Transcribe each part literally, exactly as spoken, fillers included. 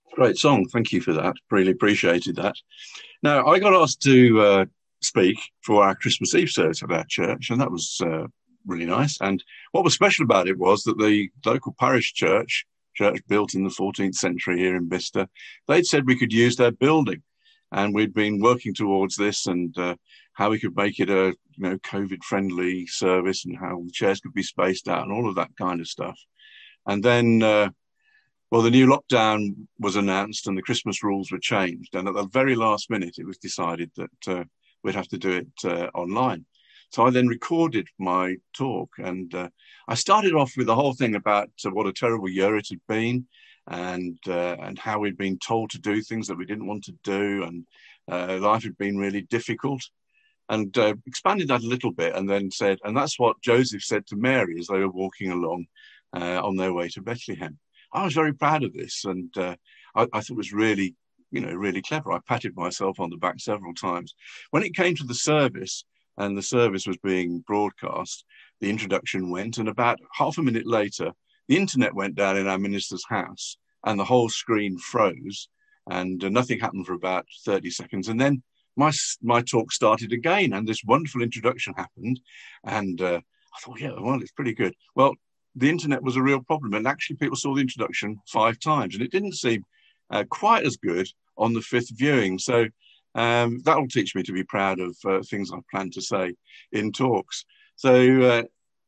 Great song. Thank you for that. Really appreciated that. Now, I got asked to uh, speak for our Christmas Eve service at our church, and that was uh, really nice. And what was special about it was that the local parish church, church built in the fourteenth century here in Bicester, they'd said we could use their building. And we'd been working towards this and uh, how we could make it a you know COVID-friendly service and how the chairs could be spaced out and all of that kind of stuff. And then uh, well, the new lockdown was announced and the Christmas rules were changed. And at the very last minute, it was decided that uh, we'd have to do it uh, online. So I then recorded my talk and uh, I started off with the whole thing about uh, what a terrible year it had been and uh, and how we'd been told to do things that we didn't want to do. And uh, life had been really difficult and uh, expanded that a little bit and then said, and that's what Joseph said to Mary as they were walking along uh, on their way to Bethlehem. I was very proud of this, and uh, I, I thought it was really, you know, really clever. I patted myself on the back several times. When it came to the service, and the service was being broadcast, the introduction went, and about half a minute later, the internet went down in our minister's house, and the whole screen froze, and uh, nothing happened for about thirty seconds, and then my my talk started again, and this wonderful introduction happened, and uh, I thought, yeah, well, it's pretty good. Well, the internet was a real problem. And actually people saw the introduction five times and it didn't seem uh, quite as good on the fifth viewing. So um, that will teach me to be proud of uh, things I plan to say in talks. So uh,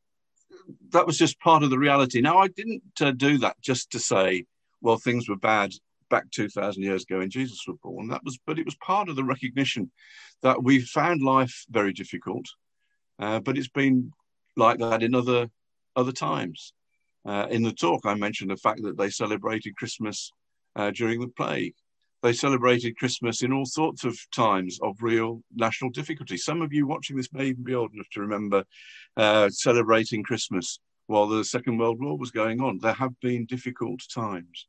that was just part of the reality. Now, I didn't uh, do that just to say, well, things were bad back two thousand years ago when Jesus was born. That was, but it was part of the recognition that we found life very difficult, uh, but it's been like that in other other times. Uh, in the talk, I mentioned the fact that they celebrated Christmas uh, during the plague. They celebrated Christmas in all sorts of times of real national difficulty. Some of you watching this may even be old enough to remember uh, celebrating Christmas while the Second World War was going on. There have been difficult times.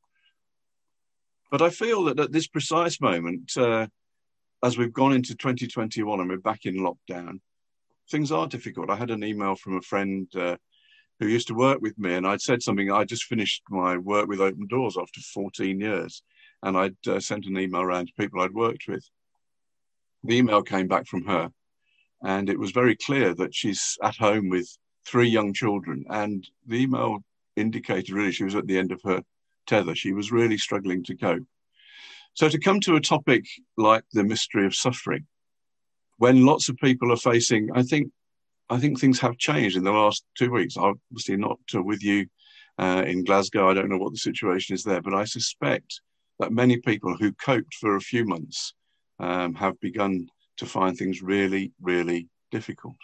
But I feel that at this precise moment, uh, as we've gone into twenty twenty-one and we're back in lockdown, things are difficult. I had an email from a friend uh, who used to work with me, and I'd said something. I just finished my work with Open Doors after fourteen years, and I'd uh, sent an email around to people I'd worked with. The email came back from her, and it was very clear that she's at home with three young children, and the email indicated really she was at the end of her tether. She was really struggling to cope. So to come to a topic like the mystery of suffering, when lots of people are facing, I think, I think things have changed in the last two weeks. Obviously not with you uh, in Glasgow. I don't know what the situation is there, but I suspect that many people who coped for a few months um, have begun to find things really, really difficult.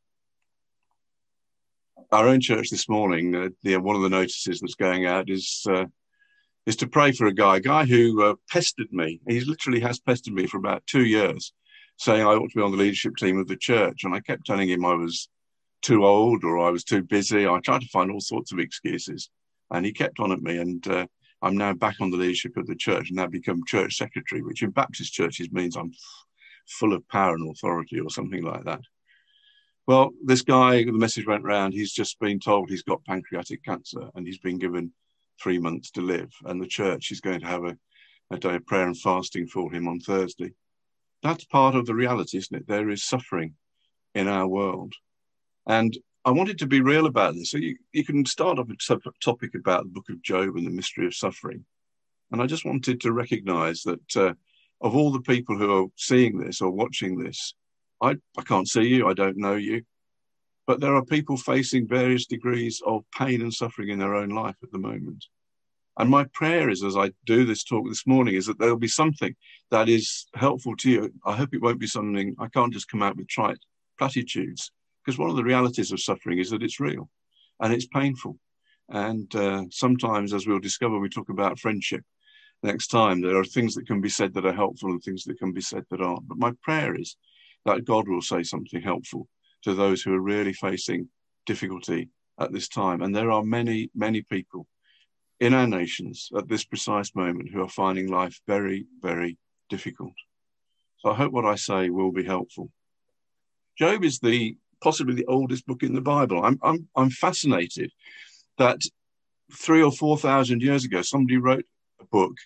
Our own church this morning, uh, the, one of the notices that's going out is uh, is to pray for a guy, a guy who uh, pestered me. He literally has pestered me for about two years, saying I ought to be on the leadership team of the church. And I kept telling him I was too old or I was too busy. I tried to find all sorts of excuses. And he kept on at me. And uh, I'm now back on the leadership of the church and now become church secretary, which in Baptist churches means I'm f- full of power and authority or something like that. Well, this guy, the message went round, he's just been told he's got pancreatic cancer and he's been given three months to live. And the church is going to have a, a day of prayer and fasting for him on Thursday. That's part of the reality, isn't it? There is suffering in our world. And I wanted to be real about this. So you, you can start off a topic about the book of Job and the mystery of suffering. And I just wanted to recognize that uh, of all the people who are seeing this or watching this, I, I can't see you, I don't know you, but there are people facing various degrees of pain and suffering in their own life at the moment. And my prayer is, as I do this talk this morning, is that there'll be something that is helpful to you. I hope it won't be something, I can't just come out with trite platitudes, because one of the realities of suffering is that it's real and it's painful. And uh, sometimes, as we'll discover, we talk about friendship next time, there are things that can be said that are helpful and things that can be said that aren't. But my prayer is that God will say something helpful to those who are really facing difficulty at this time. And there are many, many people in our nations at this precise moment who are finding life very, very difficult. So I hope what I say will be helpful. Job is the possibly the oldest book in the Bible. I'm, I'm, I'm fascinated that three or four thousand years ago, somebody wrote a book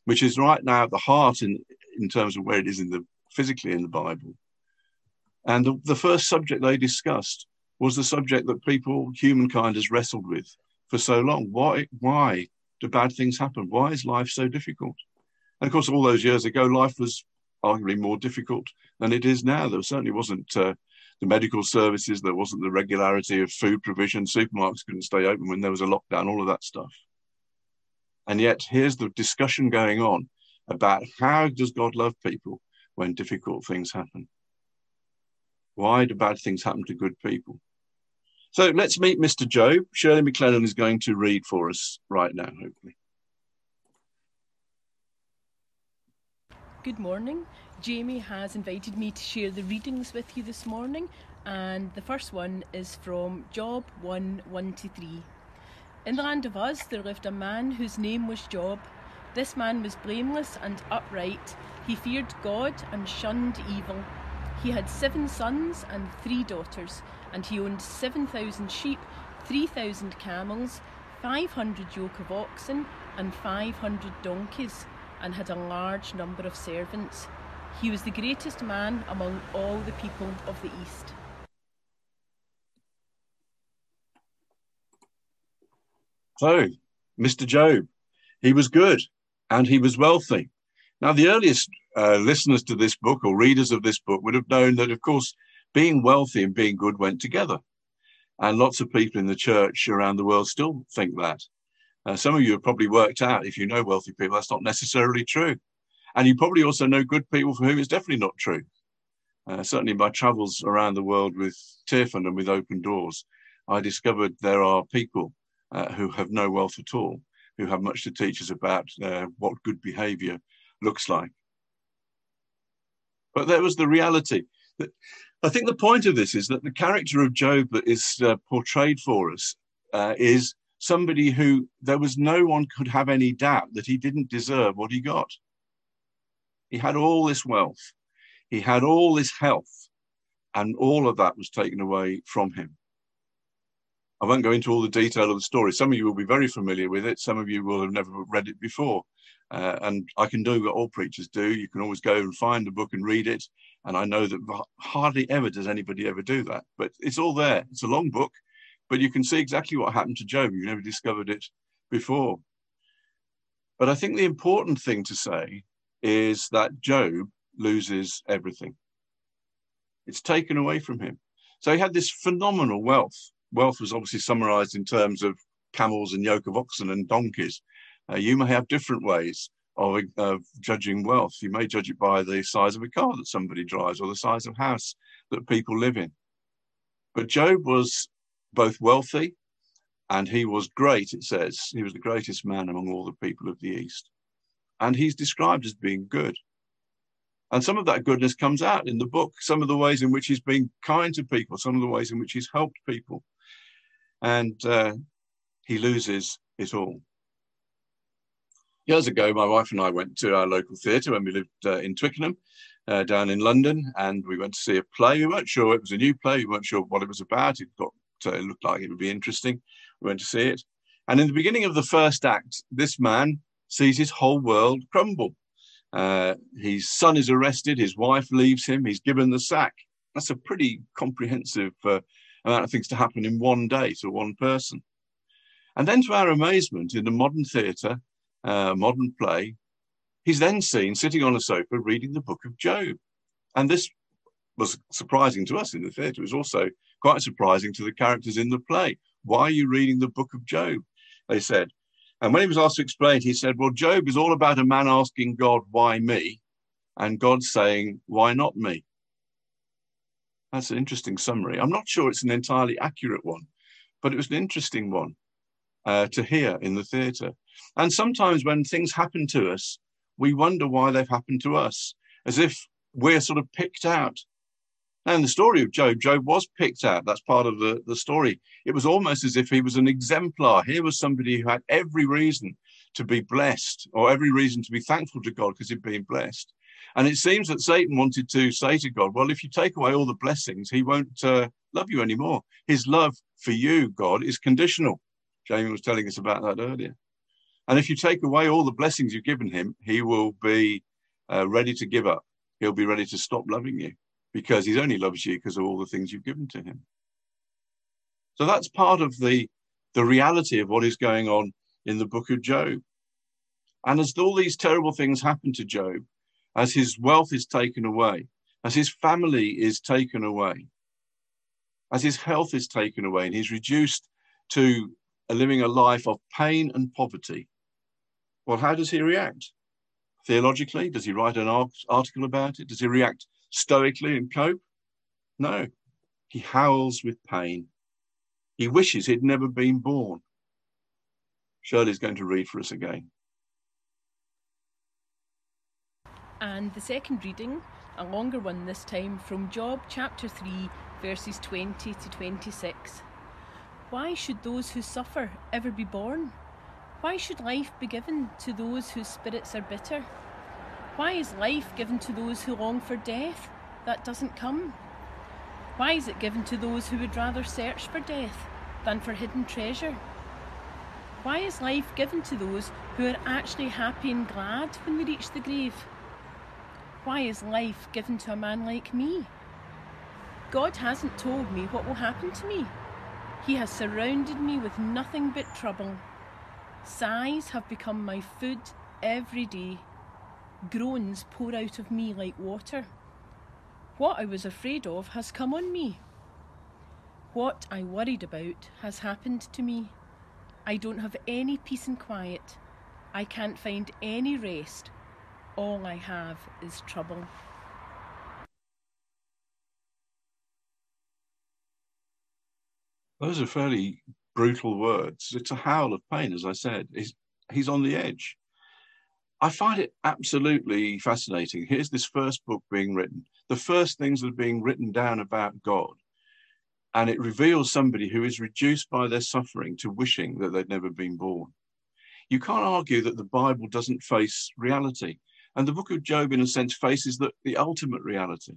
which is right now at the heart in, in terms of where it is in the physically in the Bible. And the, the first subject they discussed was the subject that people, humankind, has wrestled with for so long. Why, why do bad things happen? Why is life so difficult? And of course, all those years ago, life was arguably more difficult than it is now. There certainly wasn't uh, the medical services. There wasn't the regularity of food provision. Supermarkets couldn't stay open when there was a lockdown, all of that stuff. And yet here's the discussion going on about how does God love people when difficult things happen? Why do bad things happen to good people? So let's meet Mister Job. Shirley McLennan is going to read for us right now, hopefully. Good morning. Jamie has invited me to share the readings with you this morning, and the first one is from Job one, one to three. In the land of Uz there lived a man whose name was Job. This man was blameless and upright. He feared God and shunned evil. He had seven sons and three daughters, and he owned seven thousand sheep, three thousand camels, five hundred yoke of oxen, and five hundred donkeys, and had a large number of servants. He was the greatest man among all the people of the East. So, Mister Job, he was good and he was wealthy. Now, the earliest uh, listeners to this book or readers of this book would have known that, of course, being wealthy and being good went together. And lots of people in the church around the world still think that. Uh, some of you have probably worked out, if you know wealthy people, that's not necessarily true. And you probably also know good people for whom it's definitely not true. Uh, certainly in my travels around the world with Tearfund and with Open Doors, I discovered there are people uh, who have no wealth at all, who have much to teach us about uh, what good behavior looks like. But there was the reality. That I think the point of this is that the character of Job that is uh, portrayed for us uh, is somebody who there was no one could have any doubt that he didn't deserve what he got. He had all this wealth, he had all this health, and all of that was taken away from him. I won't go into all the detail of the story. Some of you will be very familiar with it. Some of you will have never read it before. Uh, and I can do what all preachers do. You can always go and find the book and read it. And I know that hardly ever does anybody ever do that. But it's all there. It's a long book, but you can see exactly what happened to Job. You've never discovered it before. But I think the important thing to say is that Job loses everything. It's taken away from him. So he had this phenomenal wealth. Wealth was obviously summarized in terms of camels and yoke of oxen and donkeys. Uh, you may have different ways of, of judging wealth. You may judge it by the size of a car that somebody drives or the size of a house that people live in. But Job was both wealthy and he was great, it says. He was the greatest man among all the people of the East. And he's described as being good. And some of that goodness comes out in the book, some of the ways in which he's been kind to people, some of the ways in which he's helped people. And uh, he loses it all. Years ago, my wife and I went to our local theatre when we lived uh, in Twickenham, uh, down in London, and we went to see a play. We weren't sure it was a new play. We weren't sure what it was about. It got uh, it looked like it would be interesting. We went to see it. And in the beginning of the first act, this man sees his whole world crumble. Uh, his son is arrested. His wife leaves him. He's given the sack. That's a pretty comprehensive uh, amount of things to happen in one day to one person. And then to our amazement, in the modern theatre, uh, modern play, he's then seen sitting on a sofa reading the book of Job. And this was surprising to us in the theatre. It was also quite surprising to the characters in the play. Why are you reading the book of Job? They said. And when he was asked to explain, he said, well, Job is all about a man asking God, why me? And God saying, why not me? That's an interesting summary. I'm not sure it's an entirely accurate one, but it was an interesting one uh, to hear in the theatre. And sometimes when things happen to us, we wonder why they've happened to us, as if we're sort of picked out. Now, in the story of Job, Job was picked out. That's part of the, the story. It was almost as if he was an exemplar. Here was somebody who had every reason to be blessed, or every reason to be thankful to God because he'd been blessed. And it seems that Satan wanted to say to God, well, if you take away all the blessings, he won't uh, love you anymore. His love for you, God, is conditional. Jamie was telling us about that earlier. And if you take away all the blessings you've given him, he will be uh, ready to give up. He'll be ready to stop loving you because he only loves you because of all the things you've given to him. So that's part of the, the reality of what is going on in the book of Job. And as all these terrible things happen to Job, as his wealth is taken away, as his family is taken away, as his health is taken away, and he's reduced to living a life of pain and poverty, well, how does he react? Theologically, does he write an article about it? Does he react stoically and cope? No, he howls with pain. He wishes he'd never been born. Shirley's going to read for us again. And the second reading, a longer one this time, from Job chapter three, verses twenty to twenty-six. Why should those who suffer ever be born? Why should life be given to those whose spirits are bitter? Why is life given to those who long for death that doesn't come? Why is it given to those who would rather search for death than for hidden treasure? Why is life given to those who are actually happy and glad when they reach the grave? Why is life given to a man like me? God hasn't told me what will happen to me. He has surrounded me with nothing but trouble. Sighs have become my food every day. Groans pour out of me like water. What I was afraid of has come on me. What I worried about has happened to me. I don't have any peace and quiet. I can't find any rest. All I have is trouble. Those are fairly brutal words. It's a howl of pain, as I said. He's, he's on the edge. I find it absolutely fascinating. Here's this first book being written. The first things that are being written down about God. And it reveals somebody who is reduced by their suffering to wishing that they'd never been born. You can't argue that the Bible doesn't face reality. And the book of Job, in a sense, faces the, the ultimate reality.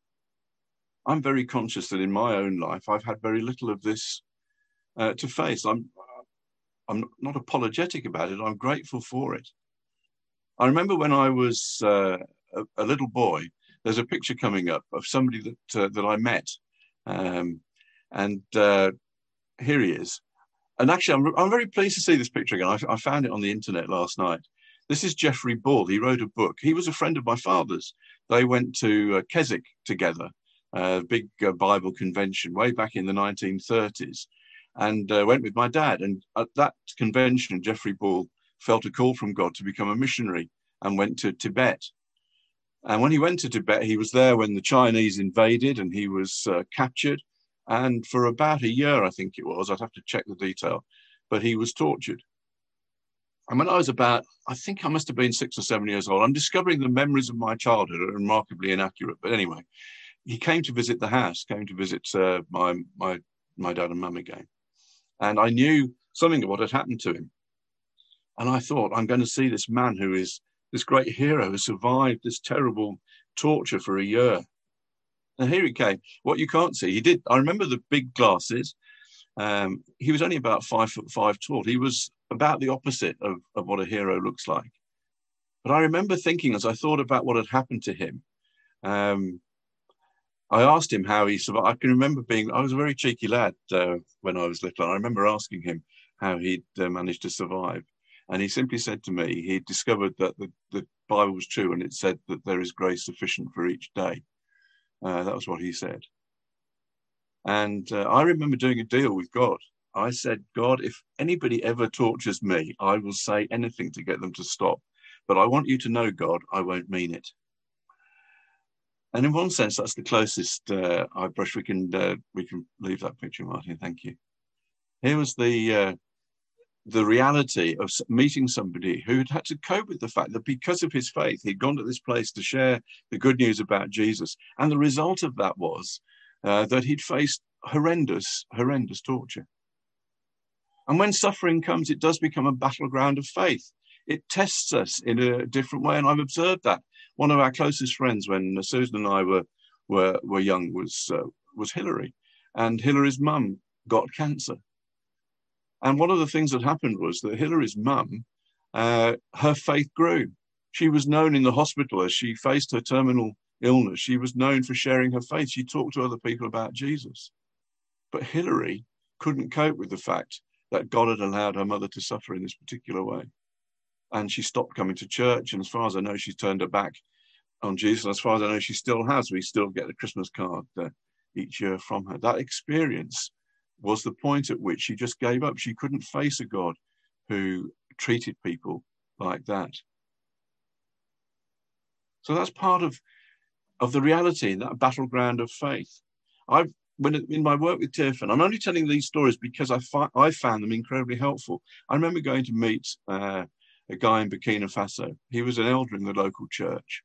I'm very conscious that in my own life, I've had very little of this uh, to face. I'm, I'm not apologetic about it. I'm grateful for it. I remember when I was uh, a, a little boy, there's a picture coming up of somebody that, uh, that I met. Um, and uh, here he is. And actually, I'm, I'm very pleased to see this picture again. I, I found it on the internet last night. This is Geoffrey Ball. He wrote a book. He was a friend of my father's. They went to uh, Keswick together, a uh, big uh, Bible convention way back in the nineteen thirties, and uh, went with my dad. And at that convention, Geoffrey Ball felt a call from God to become a missionary and went to Tibet. And when he went to Tibet, he was there when the Chinese invaded and he was uh, captured. And for about a year, I think it was, I'd have to check the detail, but he was tortured. And when I was about, I think I must have been six or seven years old, I'm discovering the memories of my childhood are remarkably inaccurate. But anyway, he came to visit the house, came to visit uh, my, my, my dad and mum again. And I knew something of what had happened to him. And I thought, I'm going to see this man who is this great hero who survived this terrible torture for a year. And here he came. What you can't see, he did. I remember the big glasses. Um, he was only about five foot five tall. He was about the opposite of, of what a hero looks like. But I remember thinking, as I thought about what had happened to him, um, I asked him how he survived. I can remember being, I was a very cheeky lad uh, when I was little. I remember asking him how he'd uh, managed to survive. And he simply said to me, he discovered that the, the Bible was true and it said that there is grace sufficient for each day. Uh, that was what he said. And uh, I remember doing a deal with God. I said, God, if anybody ever tortures me, I will say anything to get them to stop. But I want you to know, God, I won't mean it. And in one sense, that's the closest uh, eye brush we can uh, we can leave that picture, Martin. Thank you. Here was the uh, the reality of meeting somebody who had had to cope with the fact that because of his faith, he'd gone to this place to share the good news about Jesus. And the result of that was uh, that he'd faced horrendous, horrendous torture. And when suffering comes, it does become a battleground of faith. It tests us in a different way. And I've observed that. One of our closest friends, when Susan and I were were, were young, was, uh, was Hilary. And Hilary's mum got cancer. And one of the things that happened was that Hilary's mum uh, her faith grew. She was known in the hospital as she faced her terminal illness. She was known for sharing her faith. She talked to other people about Jesus. But Hilary couldn't cope with the fact that God had allowed her mother to suffer in this particular way. And she stopped coming to church. And as far as I know, she's turned her back on Jesus. And as far as I know, she still has. We still get a Christmas card uh, each year from her. That experience was the point at which she just gave up. She couldn't face a God who treated people like that. So that's part of, of the reality, that battleground of faith. I've when in my work with Tearfund, I'm only telling these stories because I, fi- I found them incredibly helpful. I remember going to meet uh, a guy in Burkina Faso. He was an elder in the local church.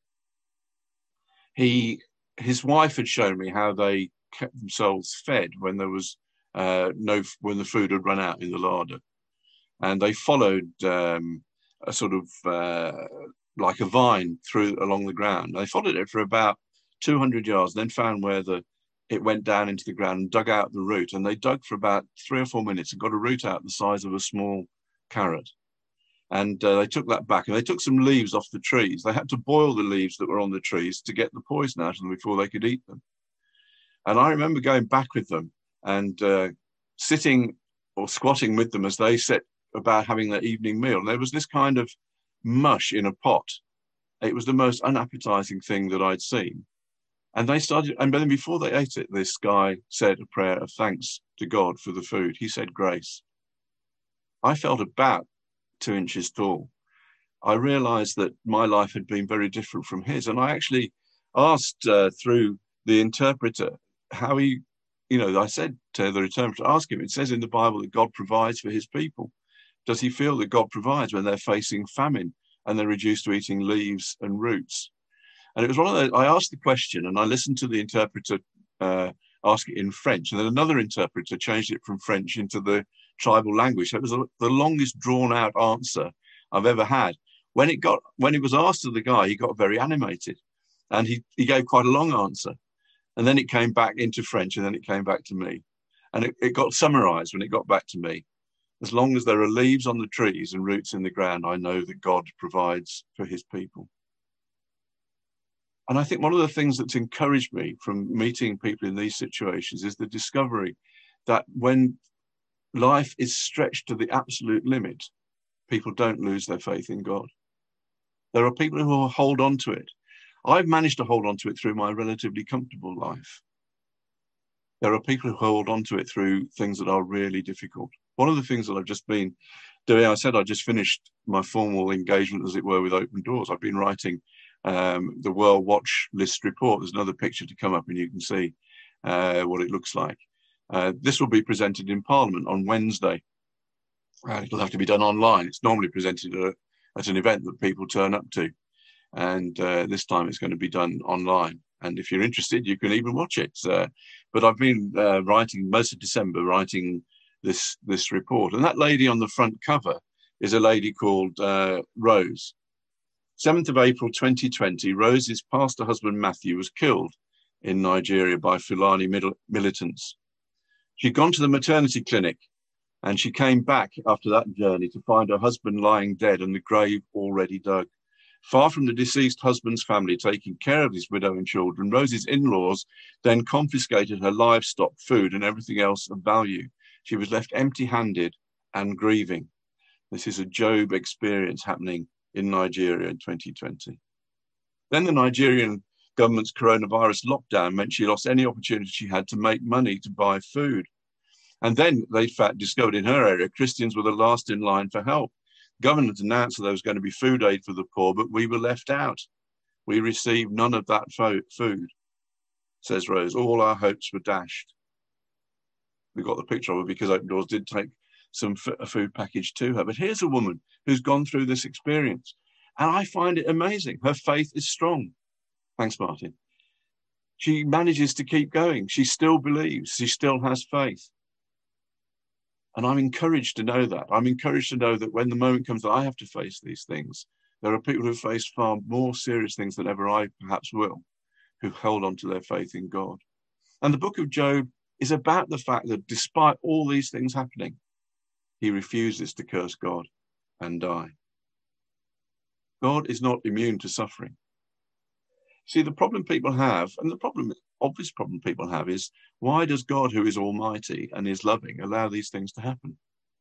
He, his wife had shown me how they kept themselves fed when there was uh, no, when the food had run out in the larder, and they followed um, a sort of uh, like a vine through along the ground. They followed it for about two hundred yards, then found where the it went down into the ground and dug out the root. And they dug for about three or four minutes and got a root out the size of a small carrot. And uh, they took that back and they took some leaves off the trees. They had to boil the leaves that were on the trees to get the poison out of them before they could eat them. And I remember going back with them and uh, sitting or squatting with them as they set about having their evening meal. And there was this kind of mush in a pot. It was the most unappetizing thing that I'd seen. And they started, and then before they ate it, this guy said a prayer of thanks to God for the food. He said grace. I felt about two inches tall. I realized that my life had been very different from his. And I actually asked uh, through the interpreter how he, you know, I said to the interpreter, ask him, it says in the Bible that God provides for his people. Does he feel that God provides when they're facing famine and they're reduced to eating leaves and roots? And it was one of those, I asked the question and I listened to the interpreter uh, ask it in French. And then another interpreter changed it from French into the tribal language. So it was a, the longest drawn out answer I've ever had. When it got, when it was asked to the guy, he got very animated and he, he gave quite a long answer. And then it came back into French and then it came back to me. And it, it got summarized when it got back to me. As long as there are leaves on the trees and roots in the ground, I know that God provides for his people. And I think one of the things that's encouraged me from meeting people in these situations is the discovery that when life is stretched to the absolute limit, people don't lose their faith in God. There are people who hold on to it. I've managed to hold on to it through my relatively comfortable life. There are people who hold on to it through things that are really difficult. One of the things that I've just been doing, I said I just finished my formal engagement, as it were, with Open Doors. I've been writing um, the World Watch List report. There's another picture to come up and you can see uh, what it looks like. Uh, this will be presented in Parliament on Wednesday. Uh, it'll have to be done online. It's normally presented at, at an event that people turn up to. And uh, this time it's going to be done online. And if you're interested, you can even watch it. Uh, but I've been uh, writing most of December, writing this, this report. And that lady on the front cover is a lady called uh, Rose. seventh of April twenty twenty, Rose's pastor husband Matthew was killed in Nigeria by Fulani militants. She'd gone to the maternity clinic and she came back after that journey to find her husband lying dead and the grave already dug. Far from the deceased husband's family taking care of his widow and children, Rose's in-laws then confiscated her livestock, food, and everything else of value. She was left empty-handed and grieving. This is a Job experience happening in Nigeria in twenty twenty. Then the Nigerian government's coronavirus lockdown meant she lost any opportunity she had to make money to buy food. And then they, in fact, discovered in her area, Christians were the last in line for help. Government announced that there was going to be food aid for the poor, but we were left out. We received none of that fo- food, says Rose. All our hopes were dashed. We got the picture of her because Open Doors did take some f- a food package to her. But here's a woman who's gone through this experience. And I find it amazing. Her faith is strong. Thanks, Martin. She manages to keep going. She still believes. She still has faith. And I'm encouraged to know that. I'm encouraged to know that when the moment comes that I have to face these things, there are people who face far more serious things than ever I perhaps will, who hold on to their faith in God. And the book of Job is about the fact that despite all these things happening, he refuses to curse God and die. God is not immune to suffering. See, the problem people have, and the problem, obvious problem people have, is why does God, who is almighty and is loving, allow these things to happen?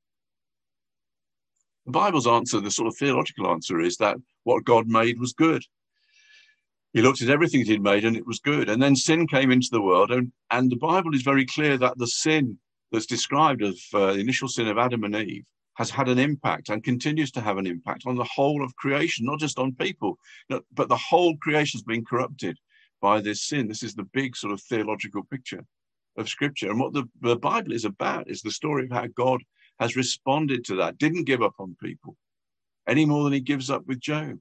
The Bible's answer, the sort of theological answer, is that what God made was good. He looked at everything he'd made and it was good. And then sin came into the world. And, and the Bible is very clear that the sin that's described of uh, the initial sin of Adam and Eve has had an impact and continues to have an impact on the whole of creation, not just on people, but the whole creation has been corrupted by this sin. This is the big sort of theological picture of Scripture. And what the, the Bible is about is the story of how God has responded to that, didn't give up on people any more than he gives up with Job.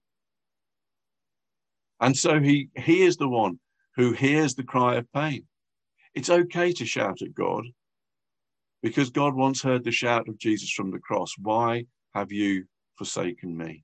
And so he, he is the one who hears the cry of pain. It's okay to shout at God, because God once heard the shout of Jesus from the cross. Why have you forsaken me?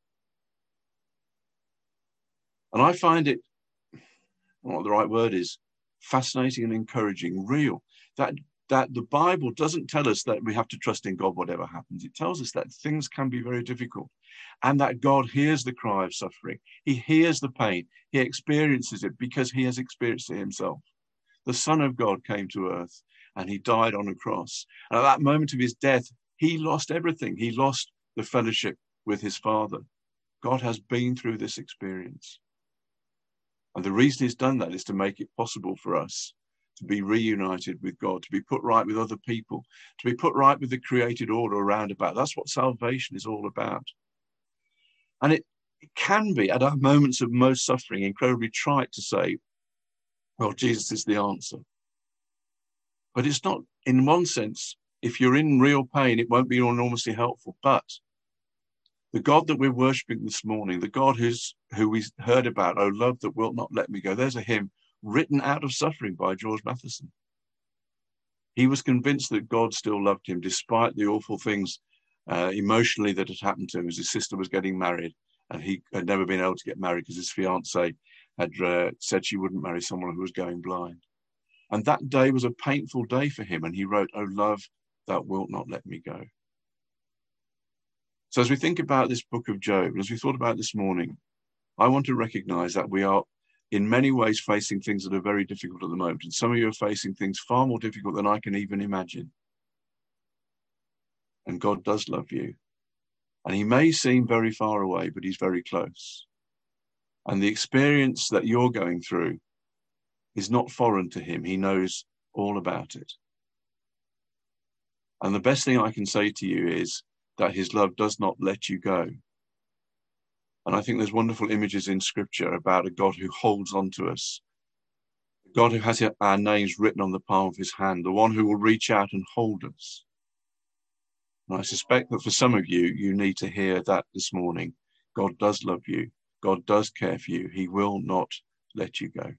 And I find it, I don't know what the right word is, fascinating and encouraging, real, that, that the Bible doesn't tell us that we have to trust in God whatever happens. It tells us that things can be very difficult and that God hears the cry of suffering. He hears the pain. He experiences it because he has experienced it himself. The Son of God came to earth and he died on a cross. And at that moment of his death, he lost everything. He lost the fellowship with his Father. God has been through this experience. And the reason he's done that is to make it possible for us to be reunited with God, to be put right with other people, to be put right with the created order around about. That's what salvation is all about. And it, it can be, at our moments of most suffering, incredibly trite to say, well, Jesus is the answer. But it's not, in one sense, if you're in real pain, it won't be enormously helpful. But the God that we're worshipping this morning, the God who's who we heard about, oh, love that wilt not let me go. There's a hymn written out of suffering by George Matheson. He was convinced that God still loved him, despite the awful things uh, emotionally that had happened to him as his sister was getting married. And he had never been able to get married because his fiancée had uh, said she wouldn't marry someone who was going blind. And that day was a painful day for him. And he wrote, oh, love, thou wilt not let me go. So as we think about this book of Job, and as we thought about this morning, I want to recognize that we are in many ways facing things that are very difficult at the moment. And some of you are facing things far more difficult than I can even imagine. And God does love you. And he may seem very far away, but he's very close. And the experience that you're going through is not foreign to him. He knows all about it. And the best thing I can say to you is that his love does not let you go. And I think there's wonderful images in Scripture about a God who holds on to us, a God who has our names written on the palm of his hand, the one who will reach out and hold us. And I suspect that for some of you, you need to hear that this morning. God does love you. God does care for you. He will not let you go.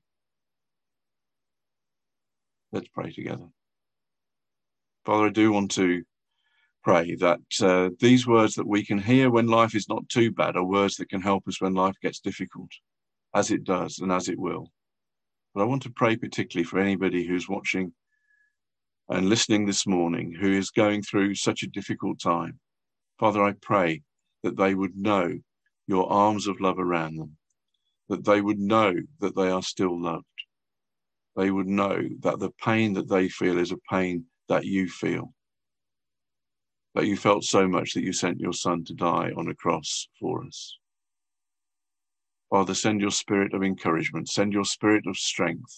Let's pray together. Father, I do want to pray that uh, these words that we can hear when life is not too bad are words that can help us when life gets difficult, as it does and as it will. But I want to pray particularly for anybody who's watching and listening this morning who is going through such a difficult time. Father, I pray that they would know your arms of love around them, that they would know that they are still loved. They would know that the pain that they feel is a pain that you feel, that you felt so much that you sent your Son to die on a cross for us. Father, send your spirit of encouragement, send your spirit of strength,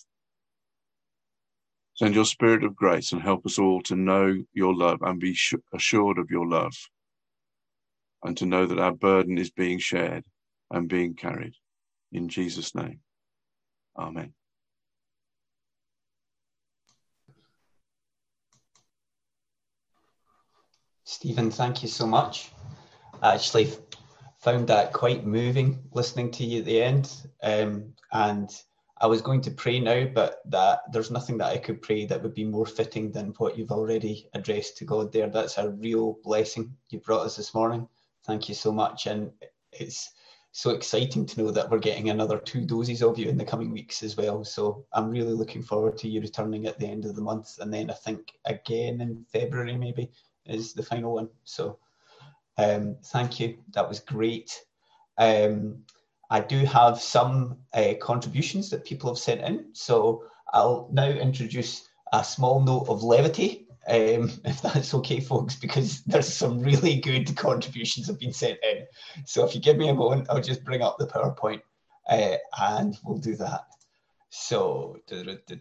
send your spirit of grace, and help us all to know your love and be assured of your love, and to know that our burden is being shared and being carried. In Jesus' name, amen. Stephen, thank you so much. I actually found that quite moving listening to you at the end. Um, and I was going to pray now, but that there's nothing that I could pray that would be more fitting than what you've already addressed to God there. That's a real blessing you brought us this morning. Thank you so much. And it's so exciting to know that we're getting another two doses of you in the coming weeks as well. So I'm really looking forward to you returning at the end of the month. And then I think again in February maybe is the final one. So um, thank you. That was great. Um, I do have some uh, contributions that people have sent in, so I'll now introduce a small note of levity, um, if that's okay, folks, because there's some really good contributions have been sent in. So if you give me a moment, I'll just bring up the PowerPoint uh, and we'll do that. So, is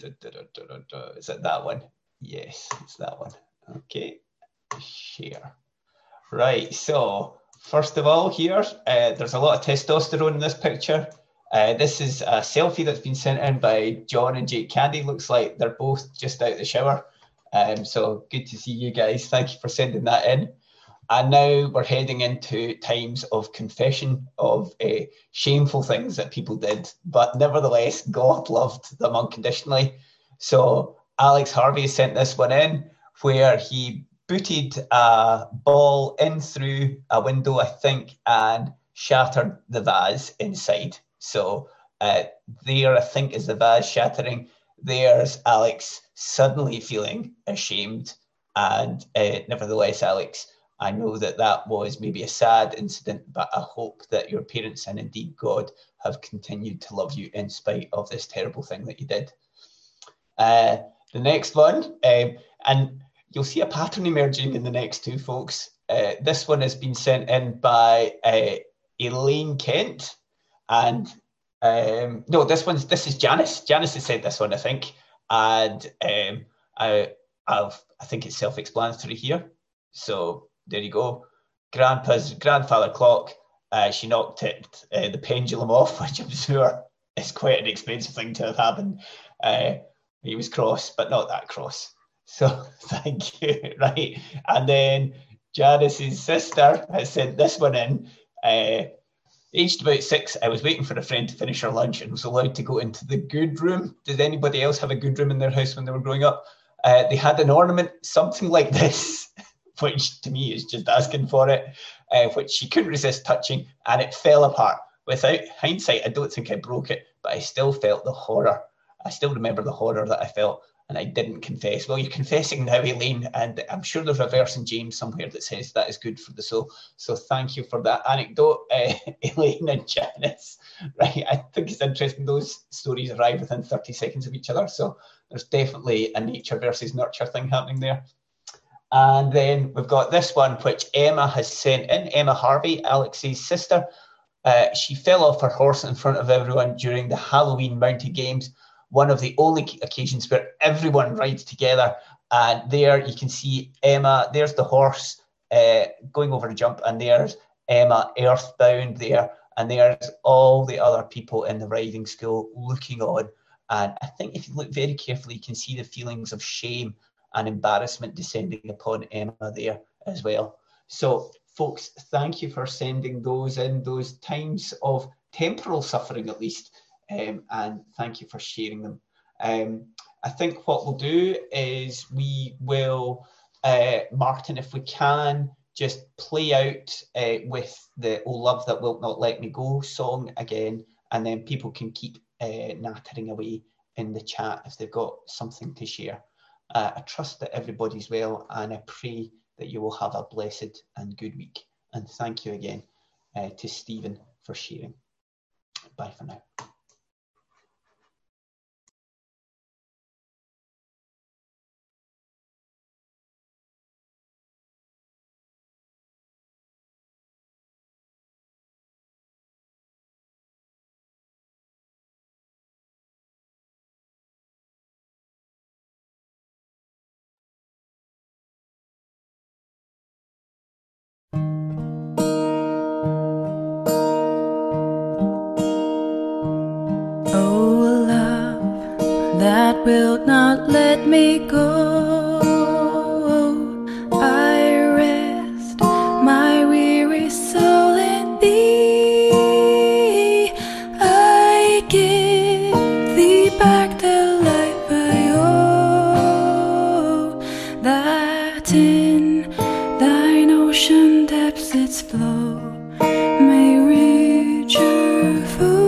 it that one? Yes, it's that one. Okay, share. Right, so first of all here, uh, there's a lot of testosterone in this picture. Uh, this is a selfie that's been sent in by John and Jake Candy. Looks like they're both just out of the shower. Um, so good to see you guys. Thank you for sending that in. And now we're heading into times of confession of uh, shameful things that people did, but nevertheless, God loved them unconditionally. So Alex Harvey sent this one in where he booted a ball in through a window, I think, and shattered the vase inside. So uh, there, I think, is the vase shattering. There's Alex suddenly feeling ashamed. And uh, nevertheless, Alex, I know that that was maybe a sad incident, but I hope that your parents and indeed God have continued to love you in spite of this terrible thing that you did. Uh, the next one, um, and you'll see a pattern emerging in the next two, folks. Uh, this one has been sent in by uh, Elaine Kent. And um, no, this one's this is Janice. Janice has sent this one, I think. And um, I, I've, I think it's self-explanatory here. So there you go. Grandpa's grandfather clock. Uh, she knocked it, uh, the pendulum off, which I'm sure is quite an expensive thing to have happened. Uh, he was cross, but not that cross. So thank you. Right. And then Janice's sister has sent this one in. Uh, aged about six, I was waiting for a friend to finish her lunch and was allowed to go into the good room. Did anybody else have a good room in their house when they were growing up? Uh, they had an ornament, something like this, which to me is just asking for it, uh, which she couldn't resist touching, and it fell apart. Without hindsight, I don't think I broke it, but I still felt the horror. I still remember the horror that I felt, and I didn't confess. Well, you're confessing now, Elaine, and I'm sure there's a verse in James somewhere that says that is good for the soul. So thank you for that anecdote, uh, Elaine and Janice. Right, I think it's interesting those stories arrive within thirty seconds of each other, so there's definitely a nature versus nurture thing happening there. And then we've got this one, which Emma has sent in, Emma Harvey, Alex's sister. Uh, she fell off her horse in front of everyone during the Halloween Mounted Games, one of the only occasions where everyone rides together. And there you can see Emma, there's the horse uh, going over a jump, and there's Emma earthbound there, and there's all the other people in the riding school looking on. And I think if you look very carefully, you can see the feelings of shame and embarrassment descending upon Emma there as well. So folks, thank you for sending those in, those times of temporal suffering at least, um, and thank you for sharing them. Um, I think what we'll do is we will, uh, Martin, if we can, just play out uh, with the "Oh Love That Wilt Not Let Me Go" song again, and then people can keep uh, nattering away in the chat if they've got something to share. Uh, I trust that everybody's well, and I pray that you will have a blessed and good week. And thank you again uh, to Stephen for sharing. Bye for now. That wilt not let me go. I rest my weary soul in thee. I give thee back the life I owe, that in thine ocean depths its flow may reach her full.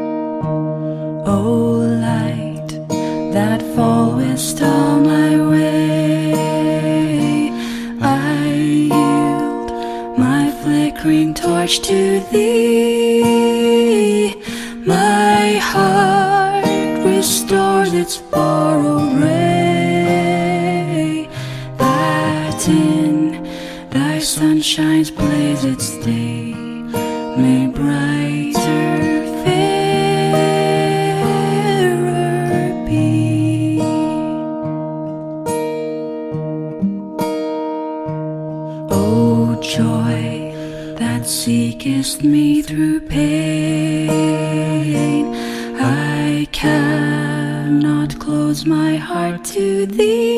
That fallest all my way. charge to thee. My heart restores its borrowed ray, that in thy sunshine's blaze its day may brighter, fairer be. O joy that seekest me through pain, I cannot close my heart to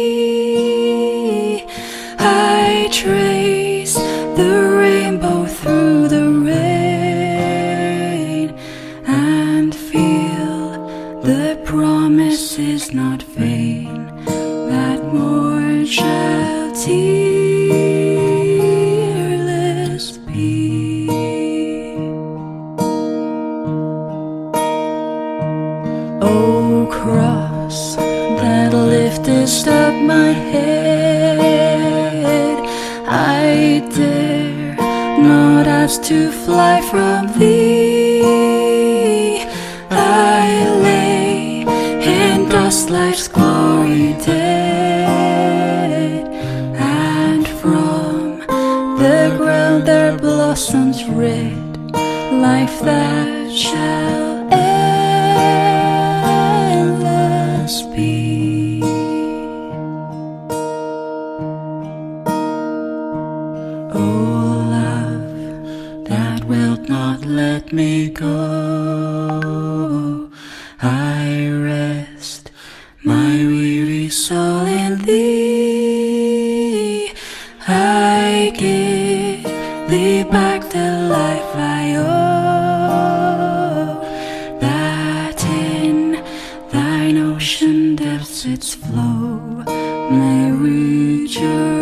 thee. I trace the rainbow through the rain and feel the promise is not vain, that more shall tearless be. O cross that liftest up my head, I dare not ask to fly from thee. I lay in dust life's glory dead, and from the ground there blossoms red life that shall endless be. O love that wilt not let me go, I rest my weary soul in thee. I give thee back the life I owe, that in thine ocean depths its flow may reach your